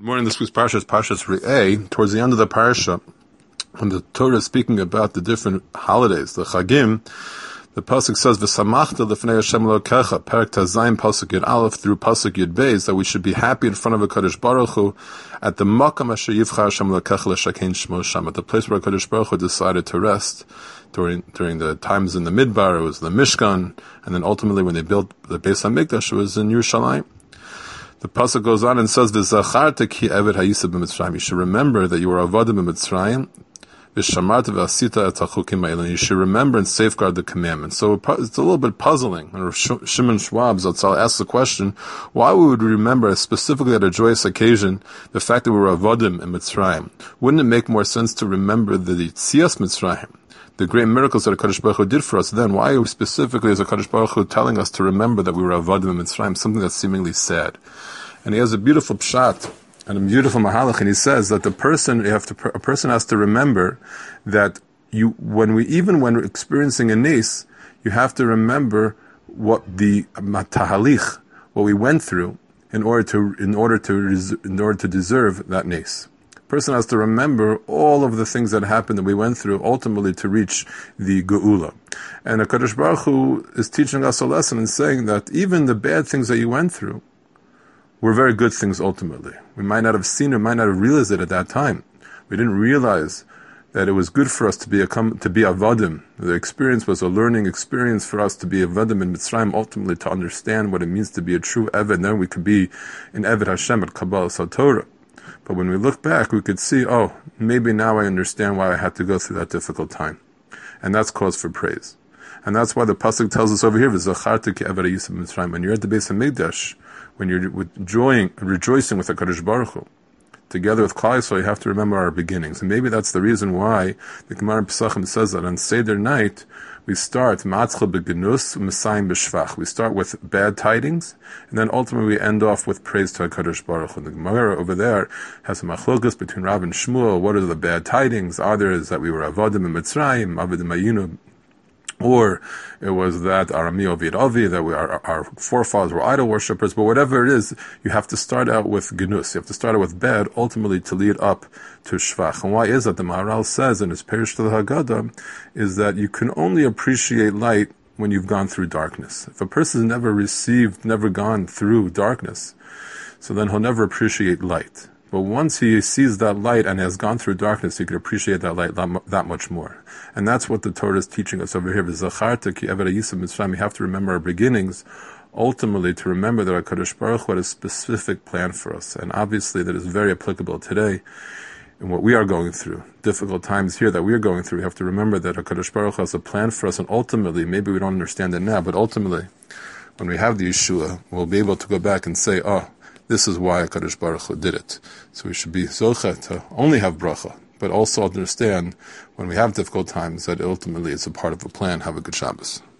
Good morning. This week's parsha is Parshas Re'eh. Towards the end of the parsha, when the Torah is speaking about the different holidays, the Chagim, the pasuk says, "V'samachta lefnei Hashem Elokecha," Perek Tazayim pasuk Yud Aleph through pasuk Yud Beis, that we should be happy in front of HaKadosh Baruch Hu at the Makam Asher Yivchar Hashem Elokecha l'shakein Shmo Sham, at the place where HaKadosh Baruch Hu decided to rest during the times in the Midbar. It was the Mishkan, and then ultimately when they built the Beis HaMikdash, it was in Yerushalayim. The pasuk goes on and says, "V'zacharta ki eved hayisa b'Mitzrayim." You should remember that you were avodim b'Mitzrayim. V'shamarta v'asita et hachukim ha'elon. You should remember and safeguard the commandments. So it's a little bit puzzling. And Shimon Schwab Zatzal asks the question, why would we remember, specifically at a joyous occasion, the fact that we were avodim in Mitzrayim? Wouldn't it make more sense to remember the Yitzias Mitzrayim, the great miracles that HaKadosh Baruch Hu did for us? Then why are we specifically, as HaKadosh Baruch Hu, telling us to remember that we were avodim in Mitzrayim, something that's seemingly sad? And he has a beautiful pshat and a beautiful mahalach, and he says that a person has to remember that when we're experiencing a nes, you have to remember what the tahalich, what we went through in order to deserve that nes. A person has to remember all of the things that happened that we went through, ultimately to reach the geula. And HaKadosh Baruch Hu is teaching us a lesson and saying that even the bad things that you went through were very good things ultimately. We might not have seen it, might not have realized it at that time. We didn't realize that it was good for us to be avodim. The experience was a learning experience for us to be avodim in Mitzrayim, ultimately to understand what it means to be a true Eved. And then we could be in Eved Hashem at Kabbalah Satorah. But when we look back, we could see, maybe now I understand why I had to go through that difficult time. And that's cause for praise. And that's why the pasuk tells us over here, "V'zacharta ki eved hayisa b'Mitzrayim." When you're at the Beis HaMikdash, when you're rejoicing with HaKadosh Baruch Hu, together with Klal Yisrael, you have to remember our beginnings. And maybe that's the reason why the Gemara in Pesachim says that on Seder night, we start Matzcha b'genus, Mesayim b'shvach. We start with bad tidings, and then ultimately we end off with praise to HaKadosh Baruch Hu. And the Gemara over there has a machlokas between Rav and Shmuel. What are the bad tidings? Either is that we were avodim in Mitzrayim, avodim ayinu, or it was that Arami Ovid Avi, that our forefathers were idol worshippers. But whatever it is, you have to start out with genus. You have to start out with bad, ultimately to lead up to shvach. And why is that? The Maharal says in his Perish to the Haggadah is that you can only appreciate light when you've gone through darkness. If a person has never gone through darkness, so then he'll never appreciate light. But once he sees that light and has gone through darkness, he can appreciate that light that much more. And that's what the Torah is teaching us over here. V'zacharta ki eved hayisa b'Mitzrayim. We have to remember our beginnings, ultimately to remember that HaKadosh Baruch Hu had a specific plan for us. And obviously that is very applicable today in what we are going through. Difficult times here that we are going through. We have to remember that HaKadosh Baruch Hu has a plan for us, and ultimately, maybe we don't understand it now, but ultimately, when we have the Yeshua, we'll be able to go back and say, this is why HaKadosh Baruch Hu did it. So we should be zocheh to only have bracha, but also understand when we have difficult times that ultimately it's a part of a plan. Have a good Shabbos.